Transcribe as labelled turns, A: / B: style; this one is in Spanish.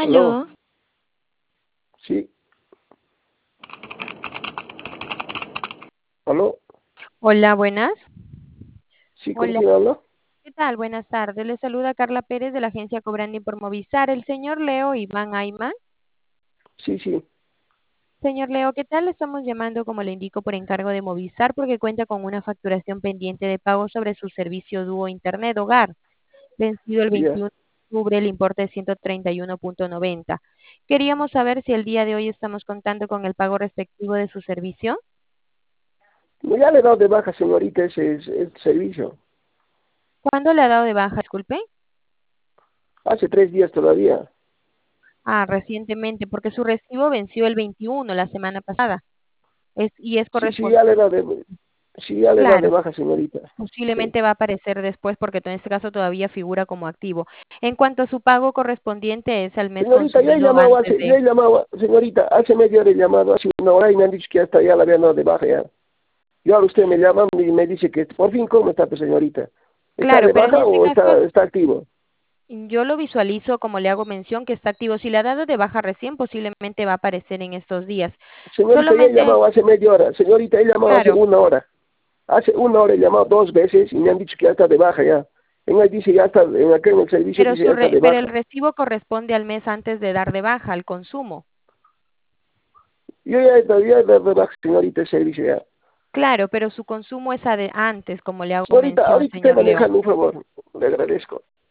A: Aló,
B: Aló,
A: sí, aló,
B: hola, buenas.
A: sí, ¿con
B: Hola,
A: quién hablo?
B: ¿qué tal? Buenas tardes. Le saluda Carla Pérez de la agencia Cobrandi por Movistar. El señor Leo Iván Ayman.
A: Sí, sí,
B: Señor Leo, ¿qué tal? Le estamos llamando, como le indico, por encargo de Movistar porque cuenta con una facturación pendiente de pago sobre su servicio Dúo Internet Hogar, vencido el
A: ya.
B: 21 de octubre, el importe de 131.90. Queríamos saber si el día de hoy estamos contando con el pago respectivo de su servicio.
A: No, ya le he dado de baja, señorita, ese servicio.
B: ¿Cuándo le ha dado de baja? Disculpe.
A: Hace 3 días todavía.
B: Ah, recientemente, porque su recibo venció el 21, la semana pasada. Y es
A: Sí, sí, ya le he
B: correspondiente.
A: dado sí, ya le he dado de
B: Claro,
A: baja, señorita. Sí.
B: posiblemente va a aparecer después porque en este caso todavía figura como activo. En cuanto a su pago correspondiente es al mes
A: Señorita,
B: consumido antes
A: yo
B: de...
A: he llamado, señorita, hace media hora he llamado, hace una hora y me han dicho que hasta ya la habían dado de baja ya. Y ahora usted me llama y me dice que por fin, ¿cómo está, pues, señorita? ¿Está
B: Claro,
A: de
B: pero en
A: baja
B: este
A: o
B: caso
A: está activo?
B: yo lo visualizo como le hago mención que está activo. Si le ha dado de baja recién, posiblemente va a aparecer en estos días.
A: Señorita, ya he
B: Solamente,
A: llamado hace media hora. Señorita, he llamado hace
B: claro,
A: una hora. Hace una hora he llamado 2 veces y me han dicho que ya está de baja ya. En ahí dice ya está, en el servicio
B: pero,
A: dice ya está de
B: pero el
A: baja.
B: recibo corresponde al mes antes de dar de baja, al consumo.
A: Yo ya he dado de baja, señorita, el servicio ya.
B: Claro, pero su consumo es antes, como le hago
A: Señorita,
B: mención,
A: ahorita estoy
B: señor Leo.
A: manejando, un favor, le agradezco.